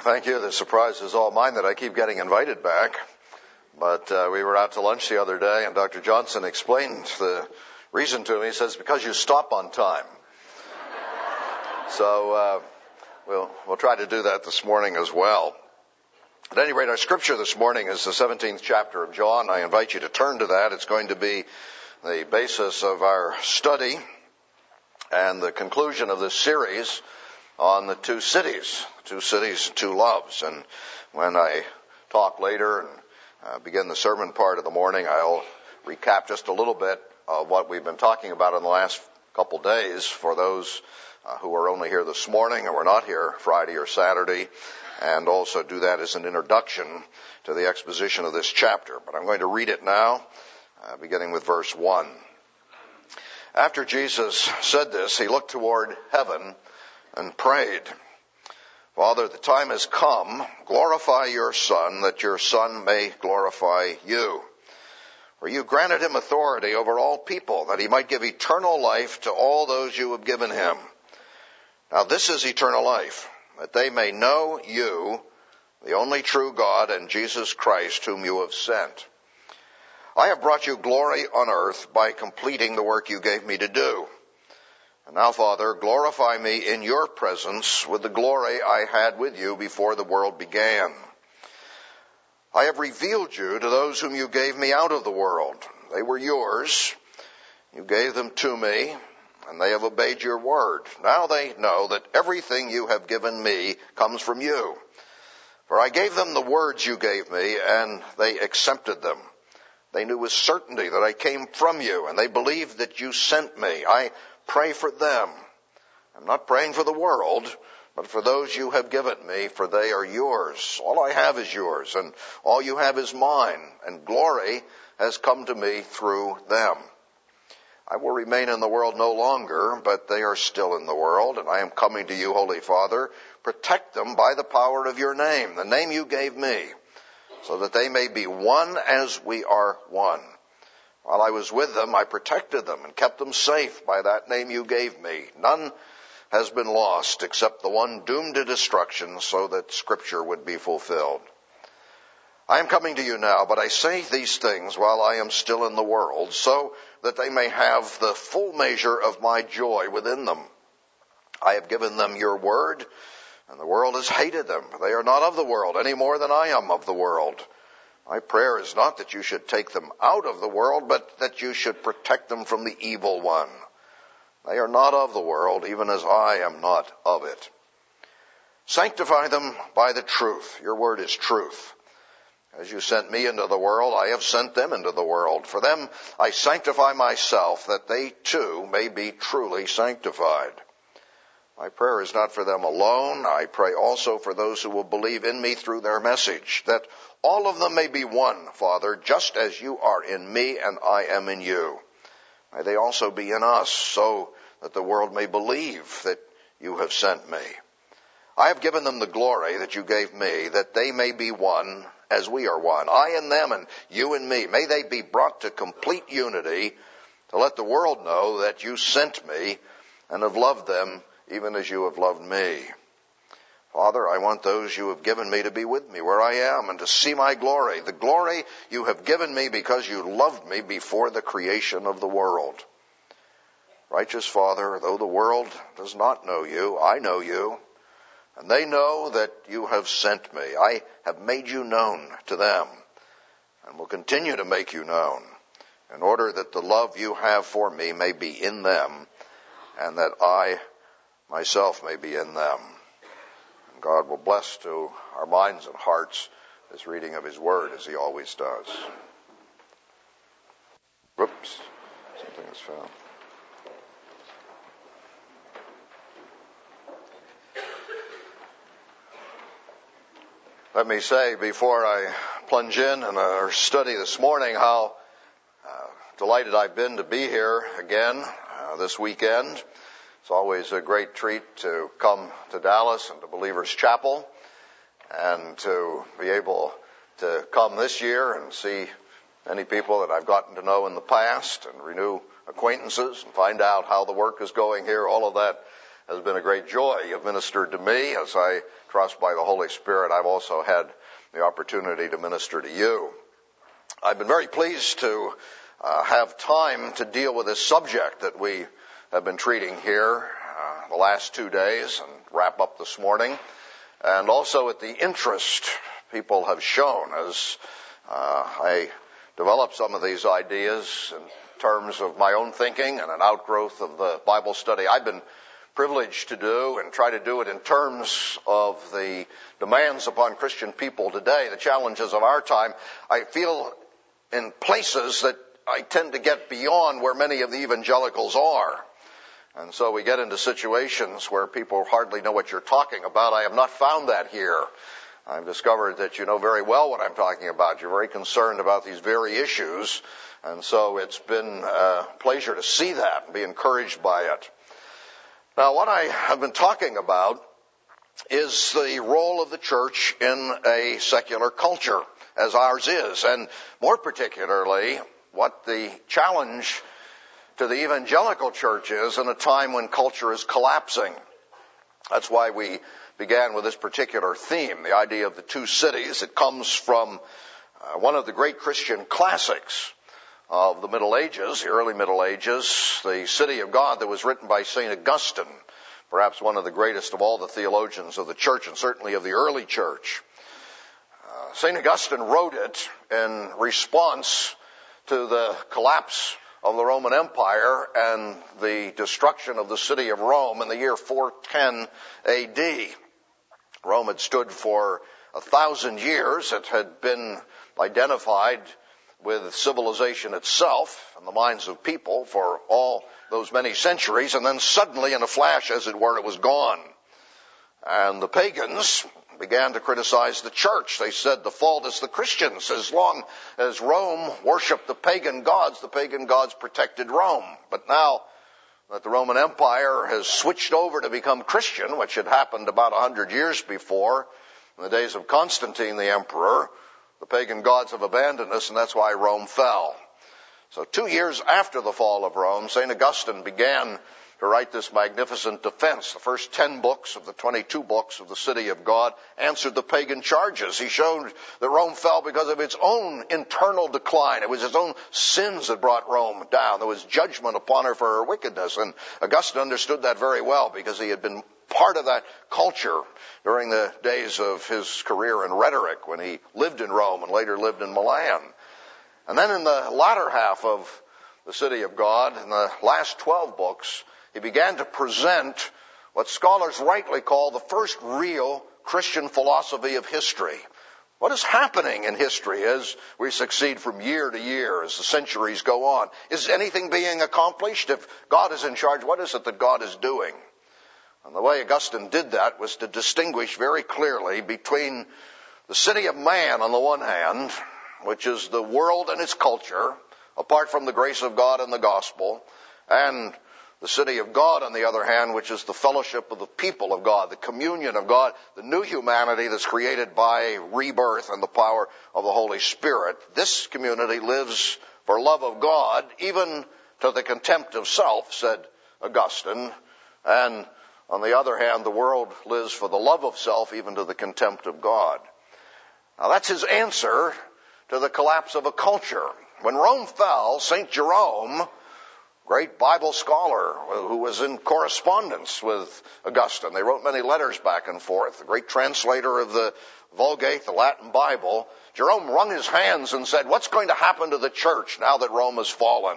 Thank you. The surprise is all mine that I keep getting invited back. But we were out to lunch the other day, and Dr. Johnson explained the reason to me. He says, because you stop on time. So we'll try to do that this morning as well. At any rate, our scripture this morning is the 17th chapter of John. I invite you to turn to that. It's going to be the basis of our study and the conclusion of this series on the two cities, two loves. And when I talk later and begin the sermon part of the morning, I'll recap just a little bit of what we've been talking about in the last couple days for those who are only here this morning and were not here Friday or Saturday, and also do that as an introduction to the exposition of this chapter. But I'm going to read it now, beginning with verse 1. After Jesus said this, he looked toward heaven and prayed, Father, the time has come. Glorify your Son, that your Son may glorify you. For you granted him authority over all people, that he might give eternal life to all those you have given him. Now this is eternal life, that they may know you, the only true God, and Jesus Christ, whom you have sent. I have brought you glory on earth by completing the work you gave me to do. And now, Father, glorify me in your presence with the glory I had with you before the world began. I have revealed you to those whom you gave me out of the world. They were yours. You gave them to me, and they have obeyed your word. Now they know that everything you have given me comes from you. For I gave them the words you gave me, and they accepted them. They knew with certainty that I came from you, and they believed that you sent me. I pray for them. I'm not praying for the world, but for those you have given me, for they are yours. All I have is yours, and all you have is mine, and glory has come to me through them. I will remain in the world no longer, but they are still in the world, and I am coming to you, Holy Father. Protect them by the power of your name, the name you gave me, so that they may be one as we are one. While I was with them, I protected them and kept them safe by that name you gave me. None has been lost except the one doomed to destruction, so that Scripture would be fulfilled. I am coming to you now, but I say these things while I am still in the world, so that they may have the full measure of my joy within them. I have given them your word, and the world has hated them. They are not of the world any more than I am of the world. My prayer is not that you should take them out of the world, but that you should protect them from the evil one. They are not of the world, even as I am not of it. Sanctify them by the truth. Your word is truth. As you sent me into the world, I have sent them into the world. For them I sanctify myself, that they too may be truly sanctified. My prayer is not for them alone. I pray also for those who will believe in me through their message, that all of them may be one, Father, just as you are in me and I am in you. May they also be in us, so that the world may believe that you have sent me. I have given them the glory that you gave me, that they may be one as we are one. I and them and you and me. May they be brought to complete unity, to let the world know that you sent me and have loved them even as you have loved me. Father, I want those you have given me to be with me where I am and to see my glory, the glory you have given me because you loved me before the creation of the world. Righteous Father, though the world does not know you, I know you, and they know that you have sent me. I have made you known to them and will continue to make you known, in order that the love you have for me may be in them, and that I myself may be in them. And God will bless to our minds and hearts this reading of his word, as he always does. Whoops, something is found. Let me say before I plunge in our study this morning how delighted I've been to be here again this weekend. It's always a great treat to come to Dallas and to Believers Chapel, and to be able to come this year and see many people that I've gotten to know in the past and renew acquaintances and find out how the work is going here. All of that has been a great joy. You've ministered to me. As I trust by the Holy Spirit, I've also had the opportunity to minister to you. I've been very pleased to have time to deal with this subject that we have been treating here the last 2 days and wrap up this morning, and also at the interest people have shown as I develop some of these ideas in terms of my own thinking and an outgrowth of the Bible study I've been privileged to do, and try to do it in terms of the demands upon Christian people today, the challenges of our time. I feel in places that I tend to get beyond where many of the evangelicals are. And so we get into situations where people hardly know what you're talking about. I have not found that here. I've discovered that you know very well what I'm talking about. You're very concerned about these very issues. And so it's been a pleasure to see that and be encouraged by it. Now, what I have been talking about is the role of the church in a secular culture, as ours is, and more particularly, what the challenge to the evangelical church is in a time when culture is collapsing. That's why we began with this particular theme, the idea of the two cities. It comes from one of the great Christian classics of the Middle Ages, the early Middle Ages, the City of God, that was written by St. Augustine, perhaps one of the greatest of all the theologians of the church, and certainly of the early church. St. Augustine wrote it in response to the collapse of the Roman Empire and the destruction of the city of Rome in the year 410 AD. Rome had stood for 1,000 years. It had been identified with civilization itself in the minds of people for all those many centuries, and then suddenly, in a flash, as it were, it was gone. And the pagans began to criticize the church. They said the fault is the Christians. As long as Rome worshipped the pagan gods protected Rome. But now that the Roman Empire has switched over to become Christian, which had happened about 100 years before, in the days of Constantine the emperor, the pagan gods have abandoned us, and that's why Rome fell. So 2 years after the fall of Rome, St. Augustine began to write this magnificent defense. The first 10 books of the 22 books of the City of God answered the pagan charges. He showed that Rome fell because of its own internal decline. It was its own sins that brought Rome down. There was judgment upon her for her wickedness, and Augustine understood that very well because he had been part of that culture during the days of his career in rhetoric when he lived in Rome and later lived in Milan. And then in the latter half of the City of God, in the last 12 books, he began to present what scholars rightly call the first real Christian philosophy of history. What is happening in history as we succeed from year to year, as the centuries go on? Is anything being accomplished? If God is in charge, what is it that God is doing? And the way Augustine did that was to distinguish very clearly between the city of man on the one hand, which is the world and its culture, apart from the grace of God and the gospel, and the city of God on the other hand, which is the fellowship of the people of God, the communion of God, the new humanity that's created by rebirth and the power of the Holy Spirit. This community lives for love of God, even to the contempt of self, said Augustine, and on the other hand, the world lives for the love of self, even to the contempt of God. Now that's his answer to the collapse of a culture. When Rome fell, St. Jerome, great Bible scholar who was in correspondence with Augustine, they wrote many letters back and forth, the great translator of the Vulgate, the Latin Bible, Jerome wrung his hands and said, "What's going to happen to the church now that Rome has fallen?"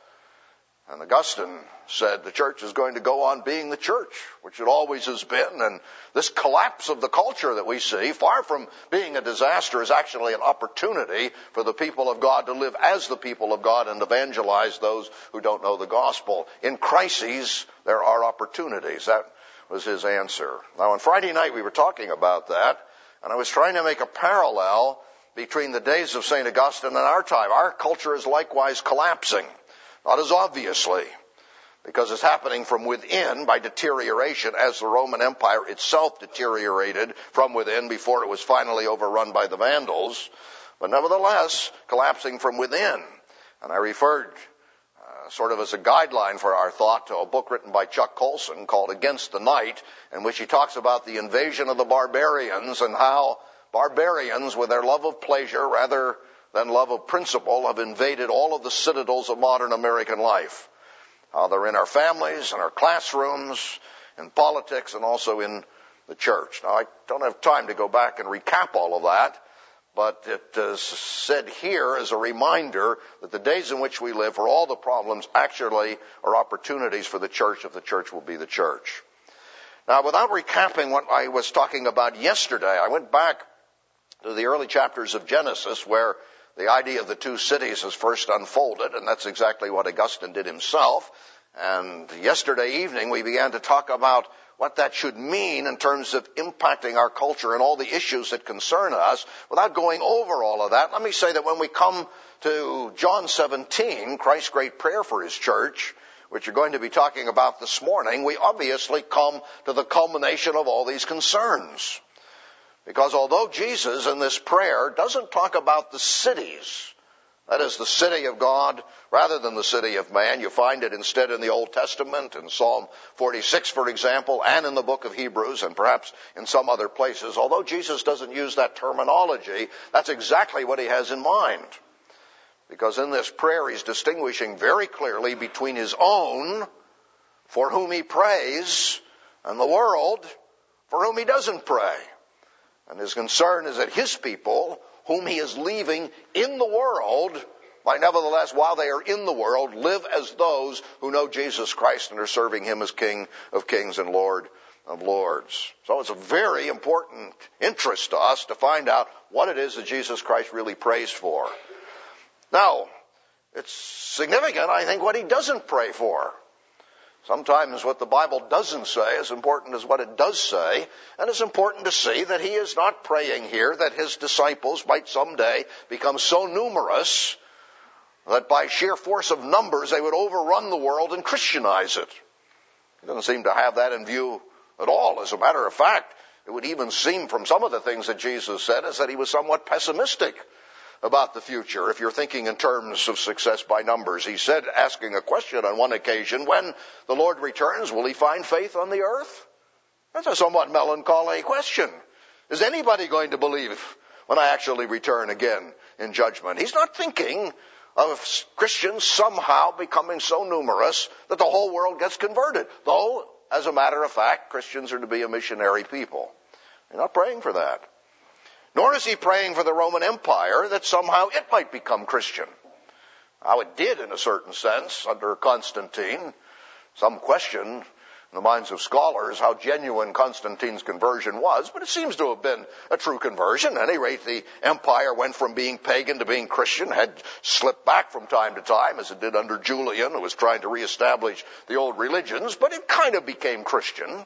And Augustine said the church is going to go on being the church, which it always has been. And this collapse of the culture that we see, far from being a disaster, is actually an opportunity for the people of God to live as the people of God and evangelize those who don't know the gospel. In crises, there are opportunities. That was his answer. Now, on Friday night, we were talking about that, and I was trying to make a parallel between the days of St. Augustine and our time. Our culture is likewise collapsing. Not as obviously, because it's happening from within by deterioration, as the Roman Empire itself deteriorated from within before it was finally overrun by the Vandals, but nevertheless collapsing from within. And I referred sort of as a guideline for our thought, to a book written by Chuck Colson called Against the Night, in which he talks about the invasion of the barbarians and how barbarians, with their love of pleasure rather than love of principle, have invaded all of the citadels of modern American life. How they're in our families, in our classrooms, in politics, and also in the church. Now, I don't have time to go back and recap all of that, but it is said here as a reminder that the days in which we live, for all the problems, actually are opportunities for the church if the church will be the church. Now, without recapping what I was talking about yesterday, I went back to the early chapters of Genesis where the idea of the two cities is first unfolded, and that's exactly what Augustine did himself. And yesterday evening we began to talk about what that should mean in terms of impacting our culture and all the issues that concern us. Without going over all of that, let me say that when we come to John 17, Christ's great prayer for his church, which you're going to be talking about this morning, we obviously come to the culmination of all these concerns. Because although Jesus in this prayer doesn't talk about the cities, that is the city of God rather than the city of man, you find it instead in the Old Testament, in Psalm 46, for example, and in the book of Hebrews, and perhaps in some other places. Although Jesus doesn't use that terminology, that's exactly what he has in mind. Because in this prayer, he's distinguishing very clearly between his own, for whom he prays, and the world, for whom he doesn't pray. And his concern is that his people, whom he is leaving in the world, might nevertheless, while they are in the world, live as those who know Jesus Christ and are serving him as King of kings and Lord of lords. So it's a very important interest to us to find out what it is that Jesus Christ really prays for. Now, it's significant, I think, what he doesn't pray for. Sometimes what the Bible doesn't say is important as what it does say, and it's important to see that he is not praying here that his disciples might someday become so numerous that by sheer force of numbers they would overrun the world and Christianize it. He doesn't seem to have that in view at all. As a matter of fact, it would even seem from some of the things that Jesus said is that he was somewhat pessimistic about the future, if you're thinking in terms of success by numbers. He said, asking a question on one occasion, when the Lord returns, will he find faith on the earth? That's a somewhat melancholy question. Is anybody going to believe when I actually return again in judgment? He's not thinking of Christians somehow becoming so numerous that the whole world gets converted. Though, as a matter of fact, Christians are to be a missionary people. You're not praying for that. Nor is he praying for the Roman Empire that somehow it might become Christian. Now, it did in a certain sense under Constantine. Some question in the minds of scholars how genuine Constantine's conversion was, but it seems to have been a true conversion. At any rate, the empire went from being pagan to being Christian, had slipped back from time to time, as it did under Julian, who was trying to reestablish the old religions, but it kind of became Christian.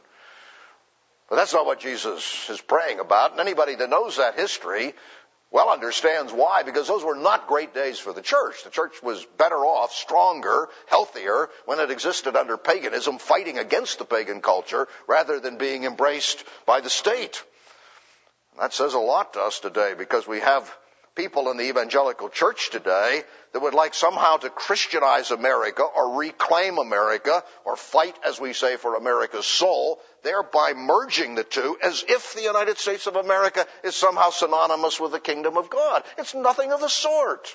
But that's not what Jesus is praying about. And anybody that knows that history well understands why, because those were not great days for the church. The church was better off, stronger, healthier when it existed under paganism, fighting against the pagan culture rather than being embraced by the state. And that says a lot to us today, because we have people in the evangelical church today that would like somehow to Christianize America or reclaim America or fight, as we say, for America's soul, thereby merging the two as if the United States of America is somehow synonymous with the kingdom of God. It's nothing of the sort.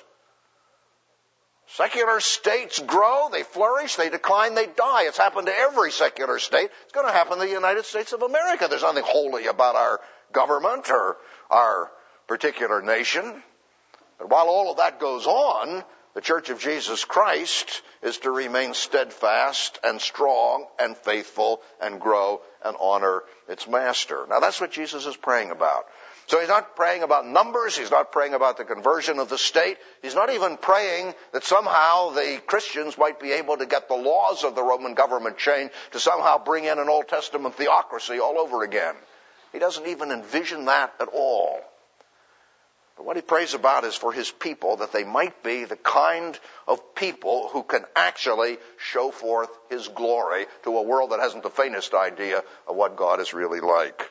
Secular states grow, they flourish, they decline, they die. It's happened to every secular state. It's going to happen to the United States of America. There's nothing holy about our government or our particular nation. But while all of that goes on, the Church of Jesus Christ is to remain steadfast and strong and faithful and grow and honor its master. Now that's what Jesus is praying about. So he's not praying about numbers. He's not praying about the conversion of the state. He's not even praying that somehow the Christians might be able to get the laws of the Roman government changed to somehow bring in an Old Testament theocracy all over again. He doesn't even envision that at all. But what he prays about is for his people, that they might be the kind of people who can actually show forth his glory to a world that hasn't the faintest idea of what God is really like.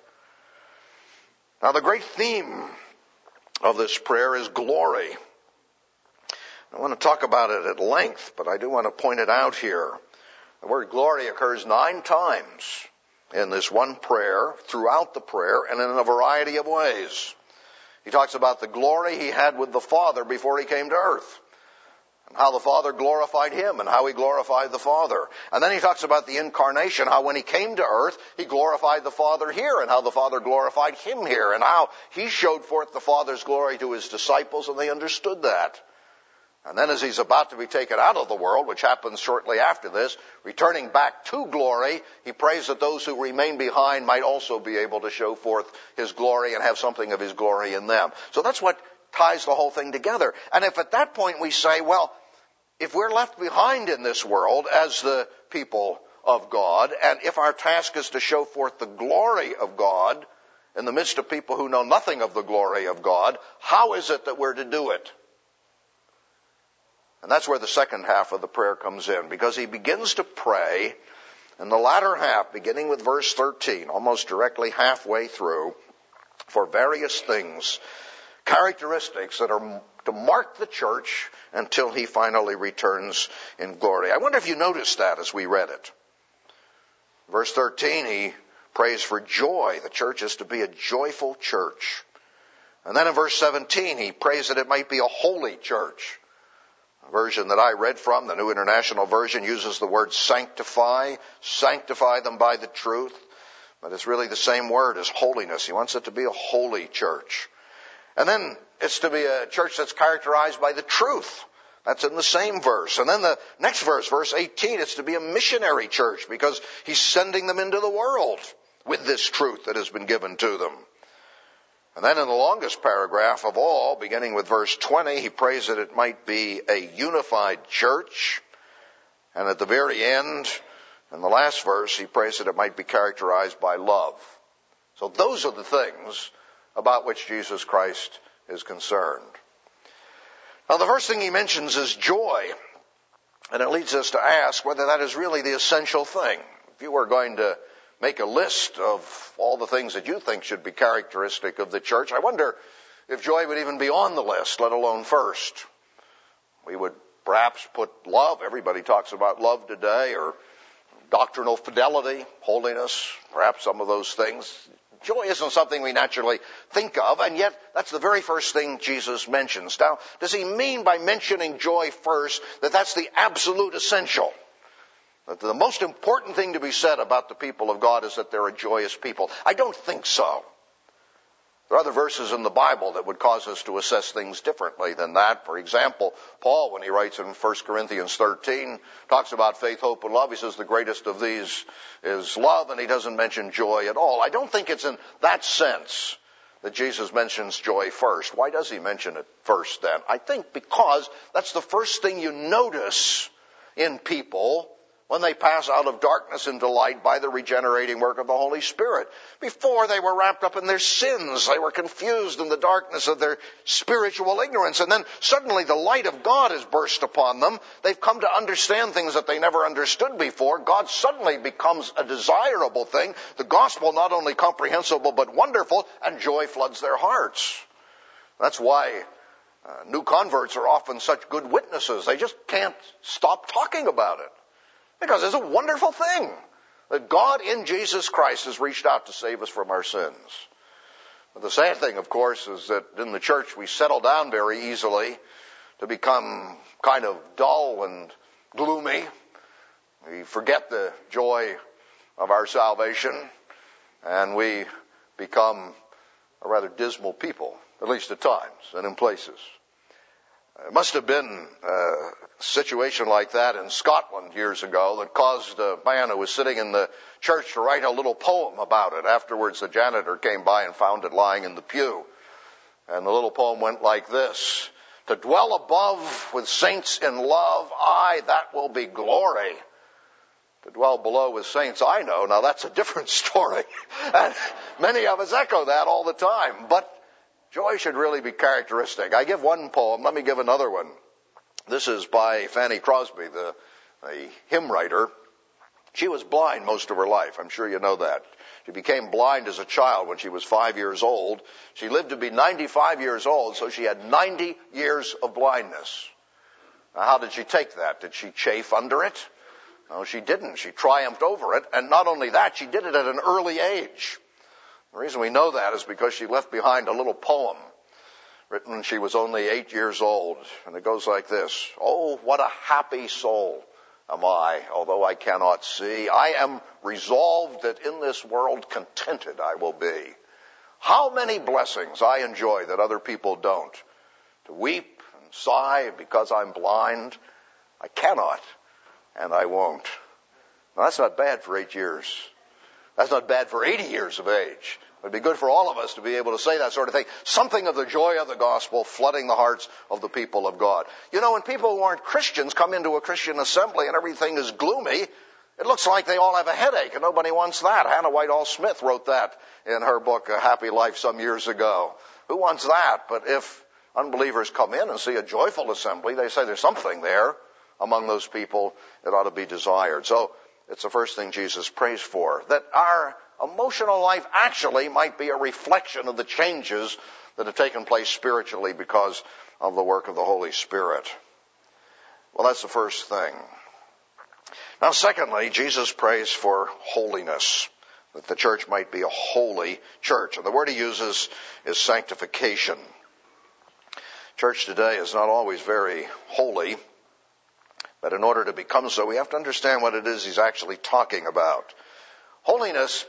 Now, the great theme of this prayer is glory. I want to talk about it at length, but I do want to point it out here. The word glory occurs 9 times in this one prayer, throughout the prayer, and in a variety of ways. He talks about the glory he had with the Father before he came to earth, and how the Father glorified him, and how he glorified the Father. And then he talks about the incarnation, how when he came to earth, he glorified the Father here, and how the Father glorified him here, and how he showed forth the Father's glory to his disciples, and they understood that. And then as he's about to be taken out of the world, which happens shortly after this, returning back to glory, he prays that those who remain behind might also be able to show forth his glory and have something of his glory in them. So that's what ties the whole thing together. And if at that point we say, well, if we're left behind in this world as the people of God, and if our task is to show forth the glory of God in the midst of people who know nothing of the glory of God, how is it that we're to do it? And that's where the second half of the prayer comes in, because he begins to pray in the latter half, beginning with verse 13, almost directly halfway through, for various things, characteristics that are to mark the church until he finally returns in glory. I wonder if you noticed that as we read it. Verse 13, he prays for joy. The church is to be a joyful church. And then in verse 17, he prays that it might be a holy church. The version that I read from, the New International Version, uses the word sanctify them by the truth. But it's really the same word as holiness. He wants it to be a holy church. And then it's to be a church that's characterized by the truth. That's in the same verse. And then the next verse, verse 18, it's to be a missionary church because he's sending them into the world with this truth that has been given to them. And then in the longest paragraph of all, beginning with verse 20, he prays that it might be a unified church. And at the very end, in the last verse, he prays that it might be characterized by love. So those are the things about which Jesus Christ is concerned. Now the first thing he mentions is joy. And it leads us to ask whether that is really the essential thing. If you were going to make a list of all the things that you think should be characteristic of the church, I wonder if joy would even be on the list, let alone first. We would perhaps put love. Everybody talks about love today, or doctrinal fidelity, holiness, perhaps some of those things. Joy isn't something we naturally think of, and yet that's the very first thing Jesus mentions. Now, does he mean by mentioning joy first that that's the absolute essential? That the most important thing to be said about the people of God is that they're a joyous people? I don't think so. There are other verses in the Bible that would cause us to assess things differently than that. For example, Paul, when he writes in 1 Corinthians 13, talks about faith, hope, and love. He says the greatest of these is love, and he doesn't mention joy at all. I don't think it's in that sense that Jesus mentions joy first. Why does he mention it first then? I think because that's the first thing you notice in people when they pass out of darkness into light by the regenerating work of the Holy Spirit. Before they were wrapped up in their sins, they were confused in the darkness of their spiritual ignorance, and then suddenly the light of God has burst upon them. They've come to understand things that they never understood before. God suddenly becomes a desirable thing. The gospel not only comprehensible but wonderful, and joy floods their hearts. That's why new converts are often such good witnesses. They just can't stop talking about it. Because it's a wonderful thing that God in Jesus Christ has reached out to save us from our sins. But the sad thing, of course, is that in the church we settle down very easily to become kind of dull and gloomy. We forget the joy of our salvation, and we become a rather dismal people, at least at times and in places. It must have been a situation like that in Scotland years ago that caused a man who was sitting in the church to write a little poem about it. Afterwards, the janitor came by and found it lying in the pew. And the little poem went like this: "To dwell above with saints in love, aye, that will be glory. To dwell below with saints, I know." Now that's a different story. And many of us echo that all the time. But joy should really be characteristic. I give one poem. Let me give another one. This is by Fanny Crosby, the hymn writer. She was blind most of her life. I'm sure you know that. She became blind as a child when she was 5 years old. She lived to be 95 years old, so she had 90 years of blindness. Now, how did she take that? Did she chafe under it? No, she didn't. She triumphed over it. And not only that, she did it at an early age. The reason we know that is because she left behind a little poem written when she was only 8 years old. And it goes like this. Oh, what a happy soul am I, although I cannot see. I am resolved that in this world contented I will be. How many blessings I enjoy that other people don't. To weep and sigh because I'm blind, I cannot and I won't. Now, that's not bad for 8 years. That's not bad for 80 years of age. It would be good for all of us to be able to say that sort of thing. Something of the joy of the gospel flooding the hearts of the people of God. You know, when people who aren't Christians come into a Christian assembly and everything is gloomy, it looks like they all have a headache, and nobody wants that. Hannah Whitall Smith wrote that in her book, A Happy Life, some years ago. Who wants that? But if unbelievers come in and see a joyful assembly, they say there's something there among those people that ought to be desired. So it's the first thing Jesus prays for, that our emotional life actually might be a reflection of the changes that have taken place spiritually because of the work of the Holy Spirit. Well, that's the first thing. Now, secondly, Jesus prays for holiness, that the church might be a holy church. And the word he uses is sanctification. Church today is not always very holy, but in order to become so, we have to understand what it is he's actually talking about. Holiness,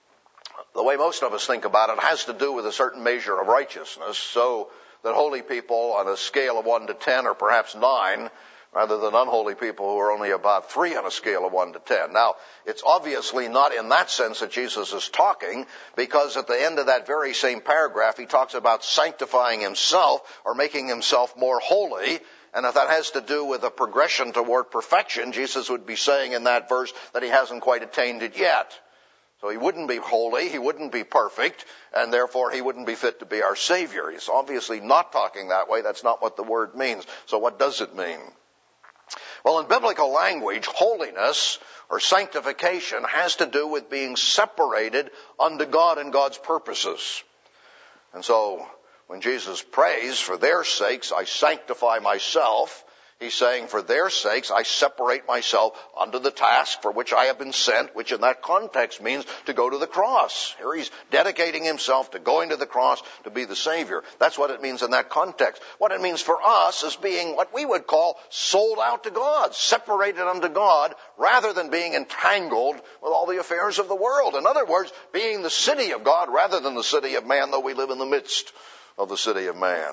the way most of us think about it, has to do with a certain measure of righteousness, so that holy people on a scale of 1 to 10 or perhaps 9, rather than unholy people who are only about 3 on a scale of 1 to 10. Now, it's obviously not in that sense that Jesus is talking, because at the end of that very same paragraph, he talks about sanctifying himself or making himself more holy. And if that has to do with a progression toward perfection, Jesus would be saying in that verse that he hasn't quite attained it yet. So he wouldn't be holy, he wouldn't be perfect, and therefore he wouldn't be fit to be our Savior. He's obviously not talking that way. That's not what the word means. So what does it mean? Well, in biblical language, holiness or sanctification has to do with being separated unto God and God's purposes. And so when Jesus prays, for their sakes I sanctify myself, he's saying, for their sakes I separate myself unto the task for which I have been sent, which in that context means to go to the cross. Here he's dedicating himself to going to the cross to be the Savior. That's what it means in that context. What it means for us is being what we would call sold out to God, separated unto God, rather than being entangled with all the affairs of the world. In other words, being the city of God rather than the city of man, though we live in the midst of the city of man.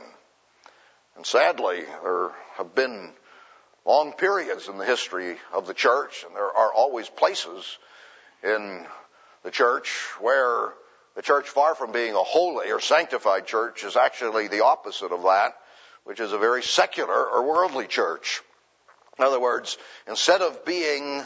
And sadly, there have been long periods in the history of the church, and there are always places in the church where the church, far from being a holy or sanctified church, is actually the opposite of that, which is a very secular or worldly church. In other words, instead of being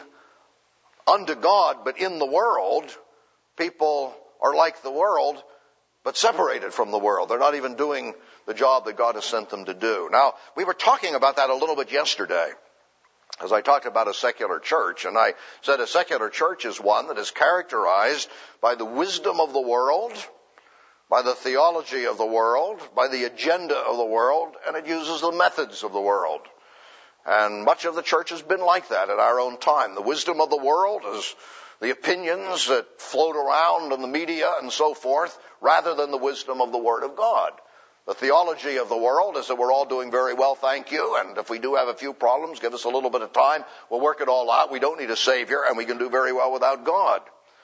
unto God but in the world, people are like the world, but separated from the world. They're not even doing the job that God has sent them to do. Now, we were talking about that a little bit yesterday, as I talked about a secular church, and I said a secular church is one that is characterized by the wisdom of the world, by the theology of the world, by the agenda of the world, and it uses the methods of the world. And much of the church has been like that in our own time. The wisdom of the world is the opinions that float around in the media and so forth, rather than the wisdom of the Word of God. The theology of the world is that we're all doing very well, thank you, and if we do have a few problems, give us a little bit of time, we'll work it all out. We don't need a Savior, and we can do very well without God.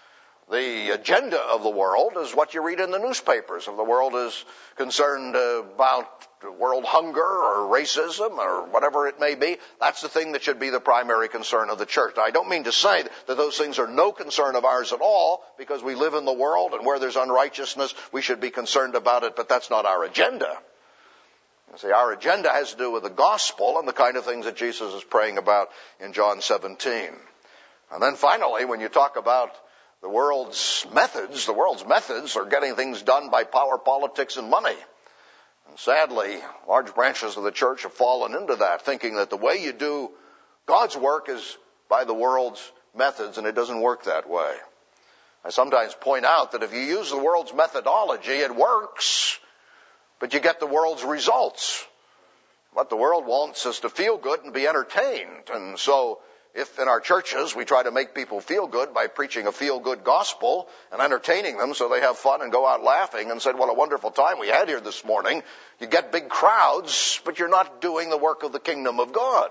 The agenda of the world is what you read in the newspapers. If the world is concerned about world hunger or racism or whatever it may be, that's the thing that should be the primary concern of the church. Now, I don't mean to say that those things are no concern of ours at all, because we live in the world, and where there's unrighteousness, we should be concerned about it, but that's not our agenda. You see, our agenda has to do with the gospel and the kind of things that Jesus is praying about in John 17. And then finally, when you talk about the world's methods are getting things done by power, politics, and money. And sadly, large branches of the church have fallen into that, thinking that the way you do God's work is by the world's methods, and it doesn't work that way. I sometimes point out that if you use the world's methodology, it works, but you get the world's results. What the world wants is to feel good and be entertained. And so if in our churches we try to make people feel good by preaching a feel-good gospel and entertaining them so they have fun and go out laughing and said, what a wonderful time we had here this morning, you get big crowds, but you're not doing the work of the kingdom of God.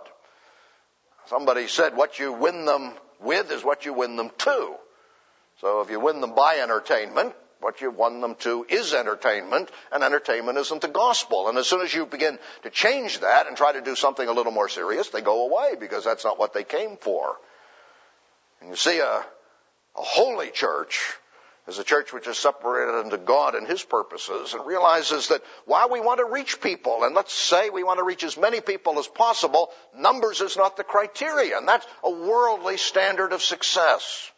Somebody said what you win them with is what you win them to. So if you win them by entertainment, what you won them to is entertainment, and entertainment isn't the gospel. And as soon as you begin to change that and try to do something a little more serious, they go away because that's not what they came for. And you see, a holy church is a church which is separated unto God and His purposes and realizes that while we want to reach people, and let's say we want to reach as many people as possible, numbers is not the criteria, and that's a worldly standard of success.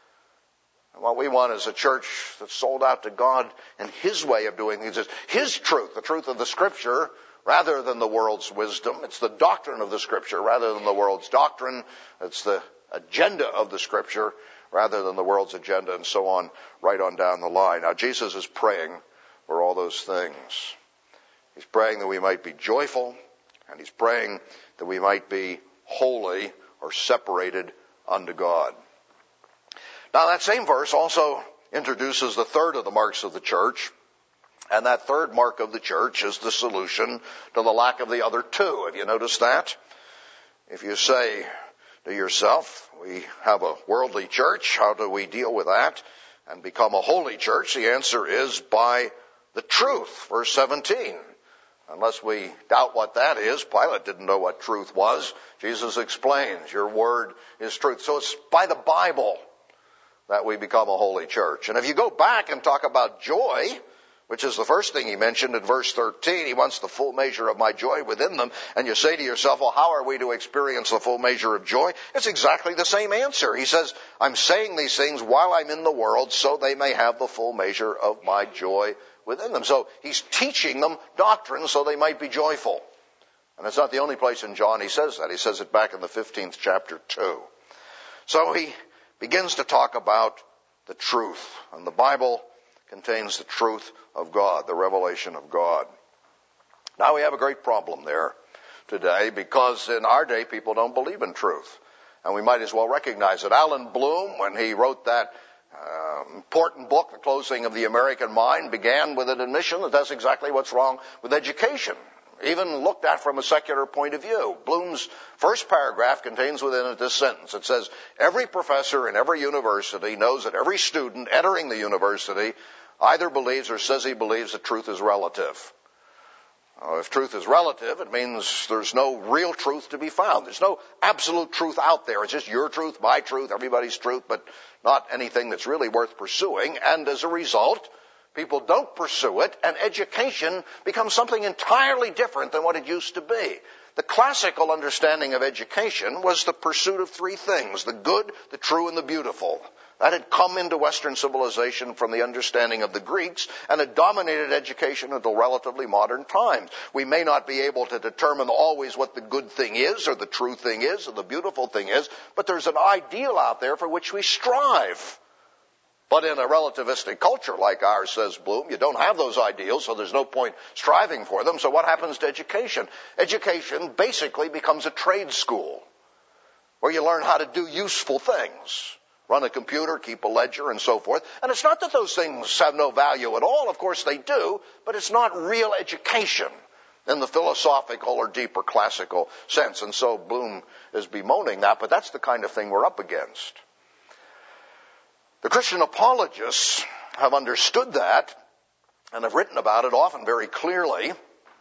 And what we want is a church that's sold out to God and His way of doing things. It's His truth, the truth of the Scripture, rather than the world's wisdom. It's the doctrine of the Scripture rather than the world's doctrine. It's the agenda of the Scripture rather than the world's agenda, and so on, right on down the line. Now, Jesus is praying for all those things. He's praying that we might be joyful, and He's praying that we might be holy or separated unto God. Now, that same verse also introduces the third of the marks of the church, and that third mark of the church is the solution to the lack of the other two. Have you noticed that? If you say to yourself, we have a worldly church, how do we deal with that and become a holy church? The answer is by the truth. Verse 17. Unless we doubt what that is, Pilate didn't know what truth was. Jesus explains, your word is truth. So it's by the Bible that we become a holy church. And if you go back and talk about joy, which is the first thing he mentioned in verse 13, he wants the full measure of my joy within them, and you say to yourself, well, how are we to experience the full measure of joy? It's exactly the same answer. He says, I'm saying these things while I'm in the world so they may have the full measure of my joy within them. So he's teaching them doctrine so they might be joyful. And it's not the only place in John he says that. He says it back in the 15th chapter too. So he begins to talk about the truth. And the Bible contains the truth of God, the revelation of God. Now we have a great problem there today because in our day people don't believe in truth. And we might as well recognize it. Alan Bloom, when he wrote that important book, The Closing of the American Mind, began with an admission that that's exactly what's wrong with education, even looked at from a secular point of view. Bloom's first paragraph contains within it this sentence. It says, every professor in every university knows that every student entering the university either believes or says he believes that truth is relative. If truth is relative, it means there's no real truth to be found. There's no absolute truth out there. It's just your truth, my truth, everybody's truth, but not anything that's really worth pursuing. And as a result, people don't pursue it, and education becomes something entirely different than what it used to be. The classical understanding of education was the pursuit of three things: the good, the true, and the beautiful. That had come into Western civilization from the understanding of the Greeks and had dominated education until relatively modern times. We may not be able to determine always what the good thing is or the true thing is or the beautiful thing is, but there's an ideal out there for which we strive. But in a relativistic culture like ours, says Bloom, you don't have those ideals, so there's no point striving for them. So what happens to education? Education basically becomes a trade school where you learn how to do useful things. Run a computer, keep a ledger, and so forth. And it's not that those things have no value at all. Of course they do, but it's not real education in the philosophical or deeper classical sense. And so Bloom is bemoaning that, but that's the kind of thing we're up against. The Christian apologists have understood that and have written about it often very clearly.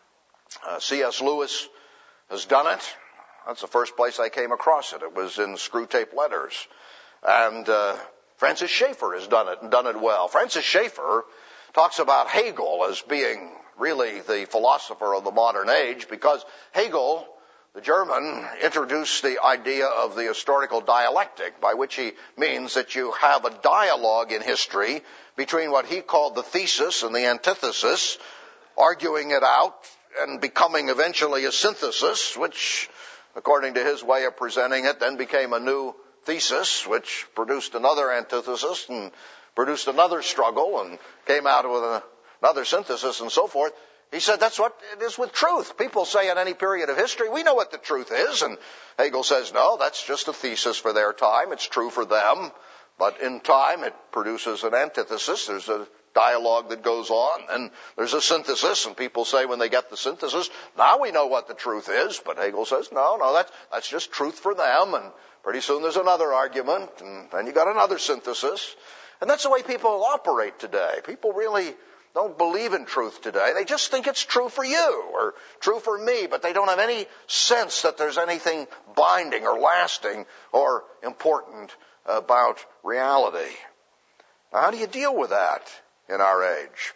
C.S. Lewis has done it. That's the first place I came across it. It was in Screwtape Letters. And Francis Schaeffer has done it and done it well. Francis Schaeffer talks about Hegel as being really the philosopher of the modern age because Hegel, the German, introduced the idea of the historical dialectic, by which he means that you have a dialogue in history between what he called the thesis and the antithesis, arguing it out and becoming eventually a synthesis, which, according to his way of presenting it, then became a new thesis, which produced another antithesis and produced another struggle and came out with another synthesis and so forth. He said that's what it is with truth. People say in any period of history, we know what the truth is. And Hegel says, no, that's just a thesis for their time. It's true for them. But in time, it produces an antithesis. There's a dialogue that goes on, and there's a synthesis. And people say when they get the synthesis, now we know what the truth is. But Hegel says, no, that's just truth for them. And pretty soon there's another argument, and then you got another synthesis. And that's the way people operate today. People really don't believe in truth today. They just think it's true for you or true for me, but they don't have any sense that there's anything binding or lasting or important about reality. Now, how do you deal with that in our age?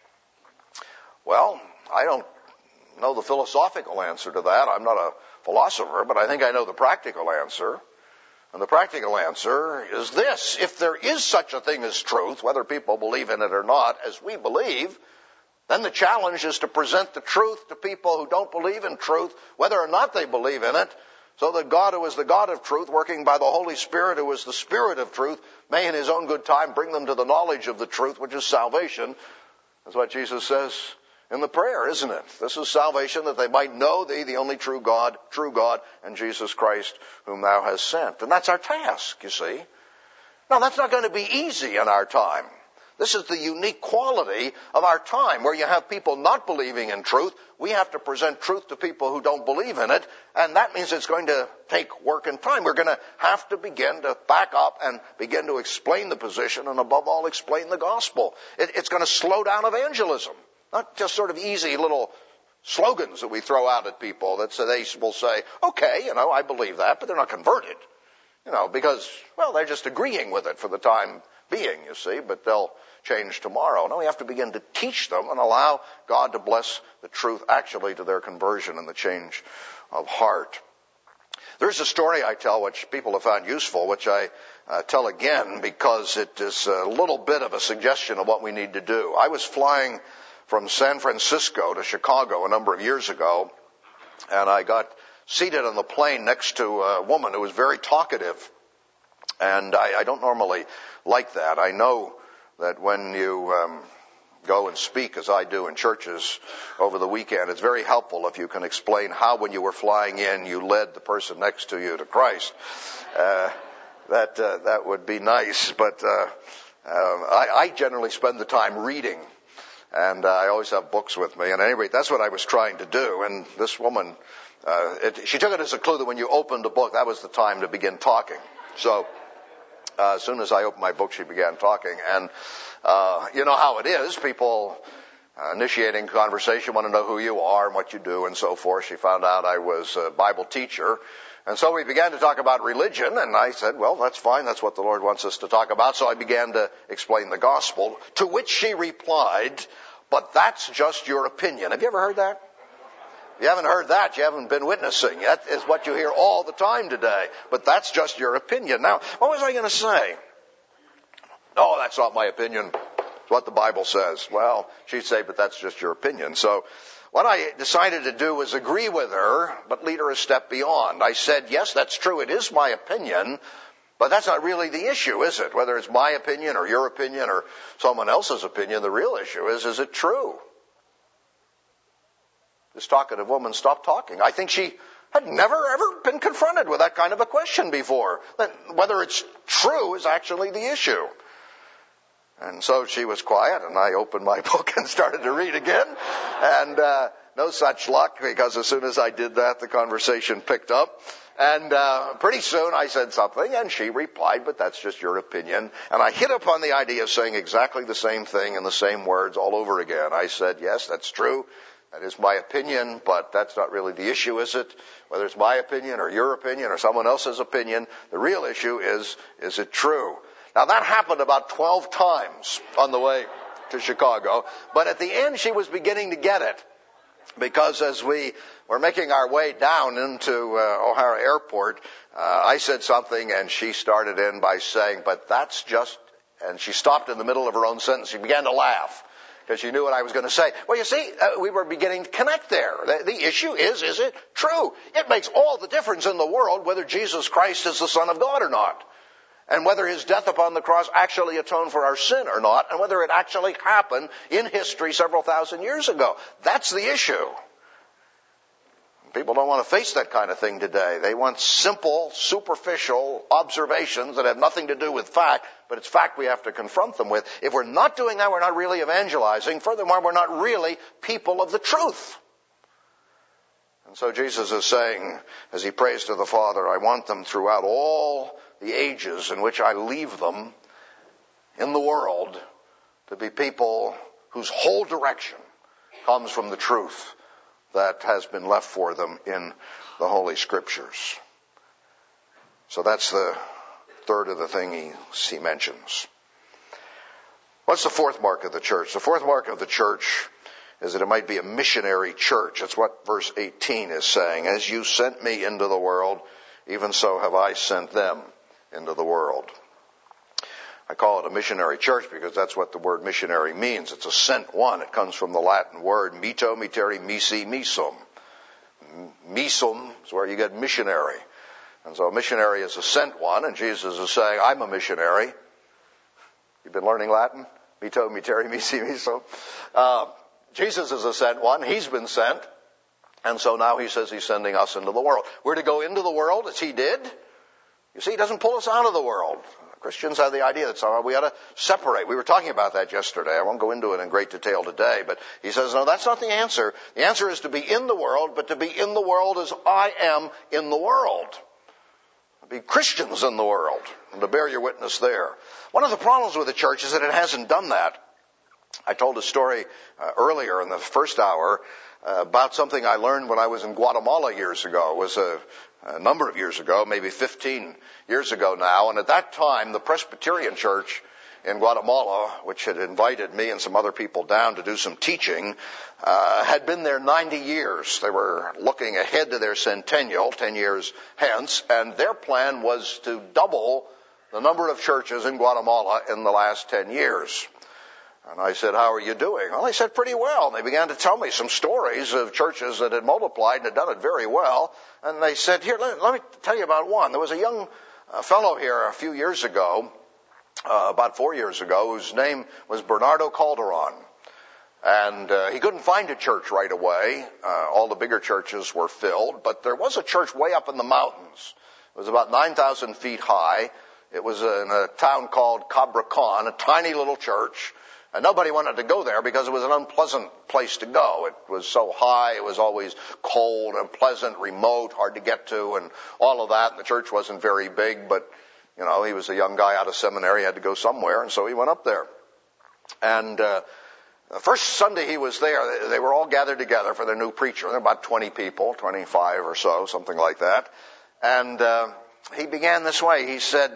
Well, I don't know the philosophical answer to that. I'm not a philosopher, but I think I know the practical answer. And the practical answer is this: if there is such a thing as truth, whether people believe in it or not, as we believe, then the challenge is to present the truth to people who don't believe in truth, whether or not they believe in it, so that God, who is the God of truth, working by the Holy Spirit, who is the Spirit of truth, may in his own good time bring them to the knowledge of the truth, which is salvation. That's what Jesus says in the prayer, isn't it? This is salvation, that they might know thee, the only true God, and Jesus Christ, whom thou hast sent. And that's our task, you see. Now, that's not going to be easy in our time. This is the unique quality of our time, where you have people not believing in truth. We have to present truth to people who don't believe in it, and that means it's going to take work and time. We're going to have to begin to back up and begin to explain the position, and above all, explain the gospel. It's going to slow down evangelism. Not just sort of easy little slogans that we throw out at people that they will say, okay, I believe that, but they're not converted. Because, they're just agreeing with it for the time being, you see, but they'll change tomorrow. No, we have to begin to teach them and allow God to bless the truth actually to their conversion and the change of heart. There's a story I tell which people have found useful, which I tell again because it is a little bit of a suggestion of what we need to do. I was flying from San Francisco to Chicago a number of years ago, and I got seated on the plane next to a woman who was very talkative. And I don't normally like that. I know that when you go and speak, as I do in churches over the weekend, it's very helpful if you can explain how, when you were flying in, you led the person next to you to Christ. That would be nice. But I generally spend the time reading. And I always have books with me. And at any rate, that's what I was trying to do. And this woman, she took it as a clue that when you opened a book, that was the time to begin talking. So as soon as I opened my book, she began talking. And you know how it is. People initiating conversation want to know who you are and what you do and so forth. She found out I was a Bible teacher. And so we began to talk about religion, and I said, well, that's fine. That's what the Lord wants us to talk about. So I began to explain the gospel, to which she replied, but that's just your opinion. Have you ever heard that? If you haven't heard that, you haven't been witnessing. That is what you hear all the time today. But that's just your opinion. Now, what was I going to say? No, that's not my opinion. It's what the Bible says. Well, she'd say, but that's just your opinion. So what I decided to do was agree with her, but lead her a step beyond. I said, yes, that's true. It is my opinion, but that's not really the issue, is it? Whether it's my opinion or your opinion or someone else's opinion, the real issue is it true? This talkative woman stopped talking. I think she had never, ever been confronted with that kind of a question before. That whether it's true is actually the issue. And so she was quiet, and I opened my book and started to read again. And no such luck, because as soon as I did that, the conversation picked up. And pretty soon I said something, and she replied, but that's just your opinion. And I hit upon the idea of saying exactly the same thing in the same words all over again. I said, yes, that's true. That is my opinion, but that's not really the issue, is it? Whether it's my opinion or your opinion or someone else's opinion, the real issue is it true? Now, that happened about 12 times on the way to Chicago, but at the end she was beginning to get it, because as we were making our way down into O'Hara Airport, I said something and she started in by saying, but that's just, and she stopped in the middle of her own sentence. She began to laugh because she knew what I was going to say. Well, you see, we were beginning to connect there. The issue is it true? It makes all the difference in the world whether Jesus Christ is the Son of God or not. and whether his death upon the cross actually atoned for our sin or not, and whether it actually happened in history several thousand years ago. That's the issue. People don't want to face that kind of thing today. They want simple, superficial observations that have nothing to do with fact, but it's fact we have to confront them with. If we're not doing that, we're not really evangelizing. Furthermore, we're not really people of the truth. And so Jesus is saying, as he prays to the Father, I want them throughout all the ages in which I leave them in the world to be people whose whole direction comes from the truth that has been left for them in the Holy Scriptures. So that's the third of the thing he mentions. What's the fourth mark of the church? The fourth mark of the church is that it might be a missionary church. That's what verse 18 is saying. As you sent me into the world, even so have I sent them into the world. I call it a missionary church because that's what the word missionary means. It's a sent one. It comes from the Latin word mito, miteri, misi, misum. Misum is where you get missionary. And so a missionary is a sent one, and Jesus is saying, I'm a missionary. You've been learning Latin? Mito, miteri, misi, misum. Jesus is a sent one. He's been sent. And so now he says he's sending us into the world. We're to go into the world as he did. You see, he doesn't pull us out of the world. Christians have the idea that somehow we ought to separate. We were talking about that yesterday. I won't go into it in great detail today, but he says, no, that's not the answer. The answer is to be in the world, but to be in the world as I am in the world. To be Christians in the world, and to bear your witness there. One of the problems with the church is that it hasn't done that. I told a story earlier in the first hour about something I learned when I was in Guatemala years ago. It was a number of years ago, maybe 15 years ago now. And at that time, the Presbyterian Church in Guatemala, which had invited me and some other people down to do some teaching, had been there 90 years. They were looking ahead to their centennial, 10 years hence, and their plan was to double the number of churches in Guatemala in the last 10 years. And I said, how are you doing? Well, they said, pretty well. And they began to tell me some stories of churches that had multiplied and had done it very well. And they said, here, let me tell you about one. There was a young fellow here a few years ago, about 4 years ago, whose name was Bernardo Calderon. And he couldn't find a church right away. All the bigger churches were filled. But there was a church way up in the mountains. It was about 9,000 feet high. It was in a town called Cabracon, a tiny little church. And nobody wanted to go there because it was an unpleasant place to go. It was so high, it was always cold, unpleasant, remote, hard to get to, and all of that. And the church wasn't very big, but, you know, he was a young guy out of seminary, had to go somewhere, and so he went up there. And the first Sunday he was there, they were all gathered together for their new preacher. There were about 20 people, 25 or so, something like that. And he began this way. He said,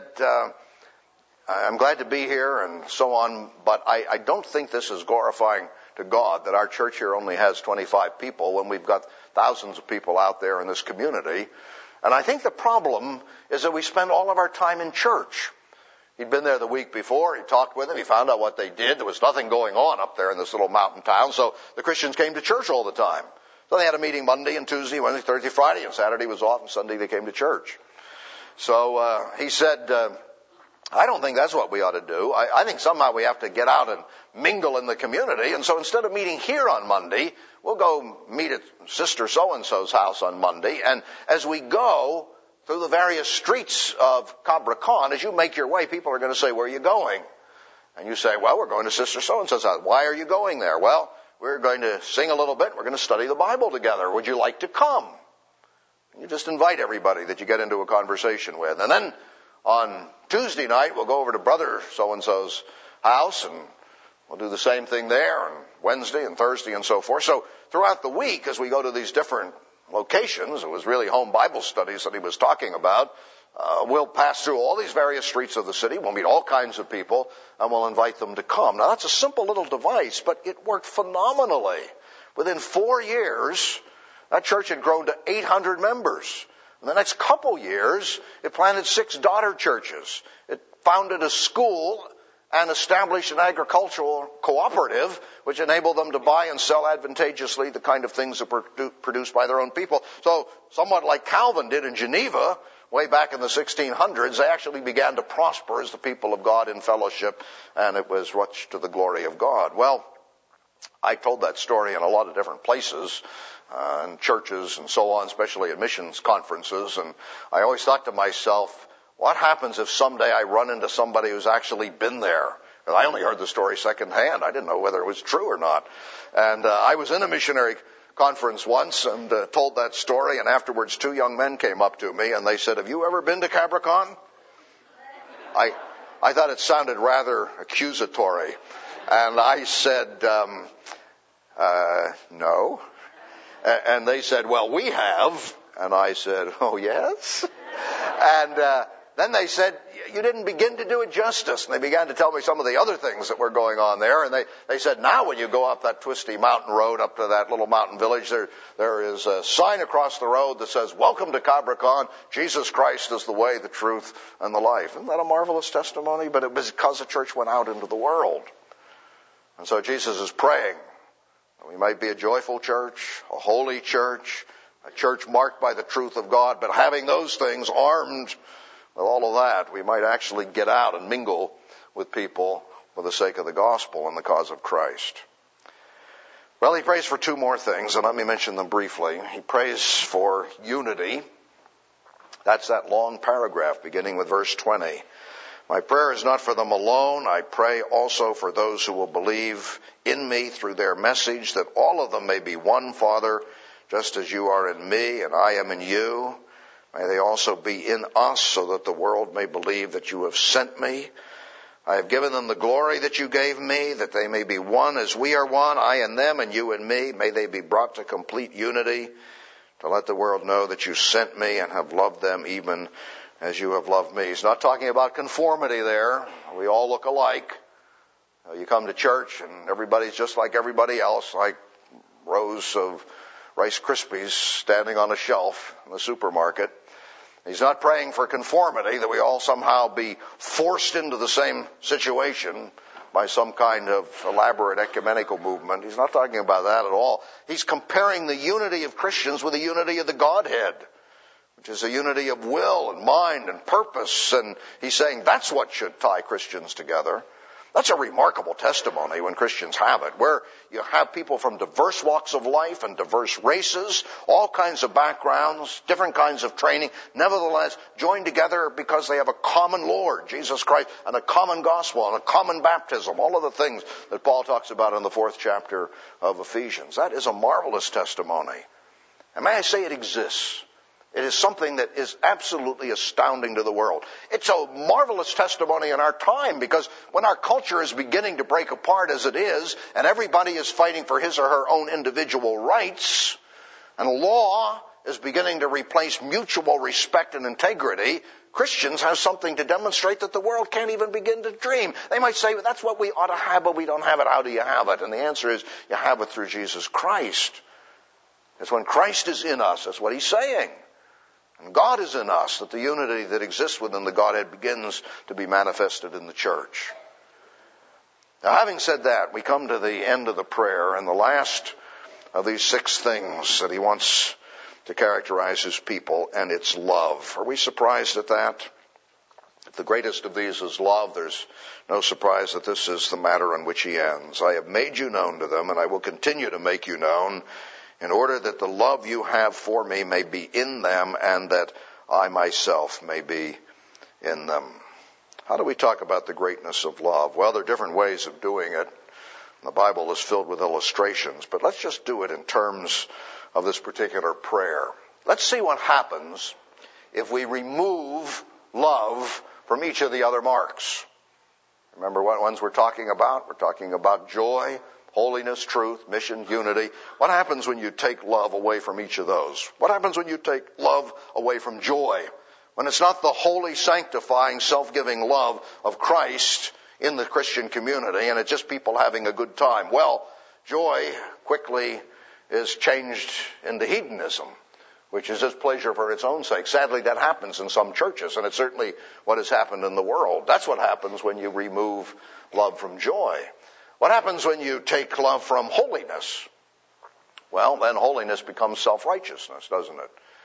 I'm glad to be here and so on, but I don't think this is glorifying to God that our church here only has 25 people when we've got thousands of people out there in this community. And I think the problem is that we spend all of our time in church. He'd been there the week before. He talked with them. He found out what they did. There was nothing going on up there in this little mountain town, so the Christians came to church all the time. So they had a meeting Monday and Tuesday, Wednesday, Thursday, Friday, and Saturday was off, and Sunday they came to church. So he said, I don't think that's what we ought to do. I think somehow we have to get out and mingle in the community. And so instead of meeting here on Monday, we'll go meet at Sister So-and-so's house on Monday. And as we go through the various streets of Cabracon, as you make your way, people are going to say, where are you going? And you say, well, we're going to Sister So-and-so's house. Why are you going there? Well, we're going to sing a little bit. We're going to study the Bible together. Would you like to come? You just invite everybody that you get into a conversation with. And then on Tuesday night, we'll go over to Brother So-and-so's house, and we'll do the same thing there, and Wednesday and Thursday and so forth. So throughout the week, as we go to these different locations, it was really home Bible studies that he was talking about, we'll pass through all these various streets of the city. We'll meet all kinds of people, and we'll invite them to come. Now, that's a simple little device, but it worked phenomenally. Within 4 years, that church had grown to 800 members. In the next couple years, it planted 6 daughter churches. It founded a school and established an agricultural cooperative, which enabled them to buy and sell advantageously the kind of things that were produced by their own people. So, somewhat like Calvin did in Geneva, way back in the 1600s, they actually began to prosper as the people of God in fellowship, and it was much to the glory of God. Well, I told that story in a lot of different places, and churches and so on, especially at missions conferences, and I always thought to myself, what happens if someday I run into somebody who's actually been there? And I only heard the story secondhand. I didn't know whether it was true or not. And I was in a missionary conference once and told that story, and afterwards 2 young men came up to me and they said, "Have you ever been to Cabricon?" I thought it sounded rather accusatory. And I said, no. And they said, "Well, we have." And I said, "Oh, yes?" And then they said, "You didn't begin to do it justice." And they began to tell me some of the other things that were going on there. And they said, "Now when you go up that twisty mountain road up to that little mountain village, there is a sign across the road that says, 'Welcome to Cabricon. Jesus Christ is the way, the truth, and the life.'" Isn't that a marvelous testimony? But it was because the church went out into the world. And so Jesus is praying that we might be a joyful church, a holy church, a church marked by the truth of God, but having those things armed with all of that, we might actually get out and mingle with people for the sake of the gospel and the cause of Christ. Well, he prays for 2 more things, and let me mention them briefly. He prays for unity. That's that long paragraph beginning with verse 20. "My prayer is not for them alone. I pray also for those who will believe in me through their message, that all of them may be one, Father, just as you are in me and I am in you. May they also be in us, so that the world may believe that you have sent me. I have given them the glory that you gave me, that they may be one as we are one, I and them and you and me. May they be brought to complete unity, to let the world know that you sent me and have loved them even as you have loved me." He's not talking about conformity there. We all look alike. You come to church and everybody's just like everybody else, like rows of Rice Krispies standing on a shelf in the supermarket. He's not praying for conformity, that we all somehow be forced into the same situation by some kind of elaborate ecumenical movement. He's not talking about that at all. He's comparing the unity of Christians with the unity of the Godhead, which is a unity of will and mind and purpose. And he's saying that's what should tie Christians together. That's a remarkable testimony when Christians have it, where you have people from diverse walks of life and diverse races, all kinds of backgrounds, different kinds of training, nevertheless joined together because they have a common Lord, Jesus Christ, and a common gospel and a common baptism, all of the things that Paul talks about in the 4th chapter of Ephesians. That is a marvelous testimony. And may I say it exists. It is something that is absolutely astounding to the world. It's a marvelous testimony in our time, because when our culture is beginning to break apart as it is, and everybody is fighting for his or her own individual rights, and law is beginning to replace mutual respect and integrity, Christians have something to demonstrate that the world can't even begin to dream. They might say, well, that's what we ought to have, but we don't have it. How do you have it? And the answer is, you have it through Jesus Christ. It's when Christ is in us, that's what he's saying. And God is in us, that the unity that exists within the Godhead begins to be manifested in the church. Now, having said that, we come to the end of the prayer, and the last of these 6 things that he wants to characterize his people, and it's love. Are we surprised at that? If the greatest of these is love, there's no surprise that this is the matter on which he ends. "I have made you known to them, and I will continue to make you known, in order that the love you have for me may be in them, and that I myself may be in them." How do we talk about the greatness of love? Well, there are different ways of doing it. The Bible is filled with illustrations, but let's just do it in terms of this particular prayer. Let's see what happens if we remove love from each of the other marks. Remember what ones we're talking about? We're talking about joy, holiness, truth, mission, unity. What happens when you take love away from each of those? What happens when you take love away from joy? When it's not the holy, sanctifying, self-giving love of Christ in the Christian community, and it's just people having a good time. Well, joy quickly is changed into hedonism, which is just pleasure for its own sake. Sadly, that happens in some churches, and it's certainly what has happened in the world. That's what happens when you remove love from joy. What happens when you take love from holiness? Well, then holiness becomes self-righteousness, doesn't it?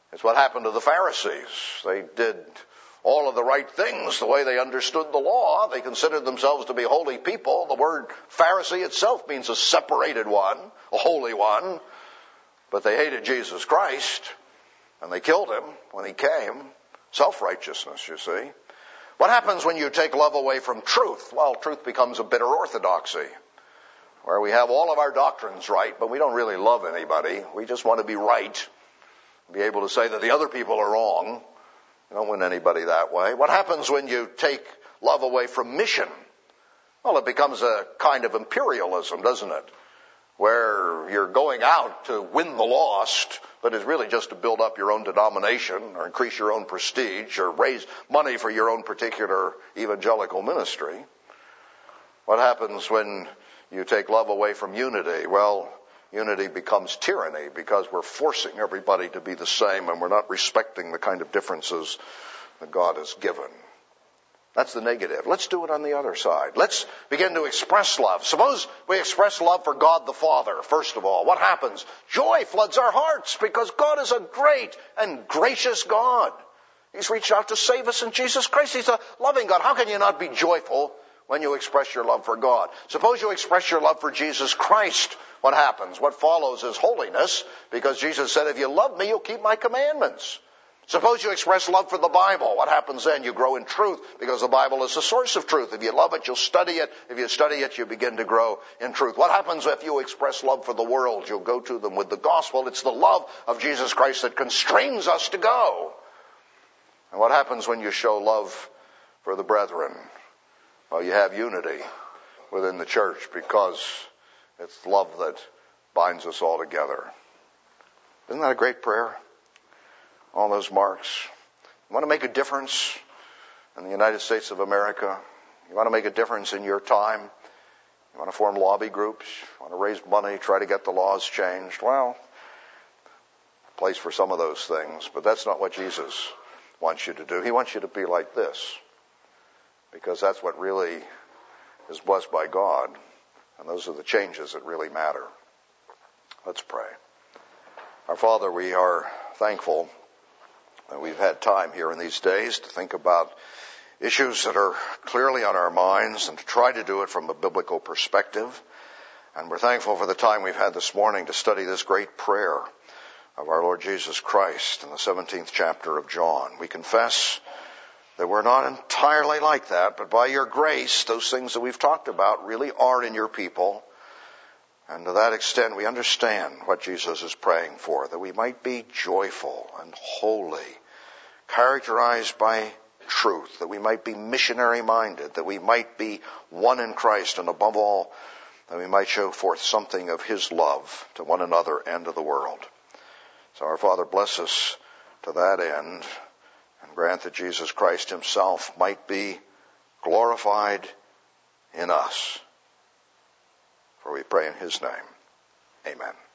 It's what happened to the Pharisees. They did all of the right things the way they understood the law. They considered themselves to be holy people. The word Pharisee itself means a separated one, a holy one. But they hated Jesus Christ, and they killed him when he came. Self-righteousness, you see. What happens when you take love away from truth? Well, truth becomes a bitter orthodoxy, where we have all of our doctrines right, but we don't really love anybody. We just want to be right, be able to say that the other people are wrong. You don't win anybody that way. What happens when you take love away from mission? Well, it becomes a kind of imperialism, doesn't it? Where you're going out to win the lost, but it's really just to build up your own denomination or increase your own prestige or raise money for your own particular evangelical ministry. What happens when you take love away from unity? Well, unity becomes tyranny because we're forcing everybody to be the same and we're not respecting the kind of differences that God has given. That's the negative. Let's do it on the other side. Let's begin to express love. Suppose we express love for God the Father, first of all. What happens? Joy floods our hearts because God is a great and gracious God. He's reached out to save us in Jesus Christ. He's a loving God. How can you not be joyful when you express your love for God? Suppose you express your love for Jesus Christ. What happens? What follows is holiness, because Jesus said, if you love me, you'll keep my commandments. Suppose you express love for the Bible. What happens then? You grow in truth, because the Bible is the source of truth. If you love it, you'll study it. If you study it, you begin to grow in truth. What happens if you express love for the world? You'll go to them with the gospel. It's the love of Jesus Christ that constrains us to go. And what happens when you show love for the brethren? Well, you have unity within the church, because it's love that binds us all together. Isn't that a great prayer? All those marks. You want to make a difference in the United States of America? You want to make a difference in your time? You want to form lobby groups? You want to raise money, try to get the laws changed? Well, place for some of those things, but that's not what Jesus wants you to do. He wants you to be like this, because that's what really is blessed by God, and those are the changes that really matter. Let's pray. Our Father, we are thankful that we've had time here in these days to think about issues that are clearly on our minds and to try to do it from a biblical perspective. And we're thankful for the time we've had this morning to study this great prayer of our Lord Jesus Christ in the 17th chapter of John. We confess that we're not entirely like that, but by your grace, those things that we've talked about really are in your people. And to that extent, we understand what Jesus is praying for, that we might be joyful and holy, characterized by truth, that we might be missionary-minded, that we might be one in Christ, and above all, that we might show forth something of his love to one another and to the world. So our Father, bless us to that end, and grant that Jesus Christ himself might be glorified in us. For we pray in his name. Amen.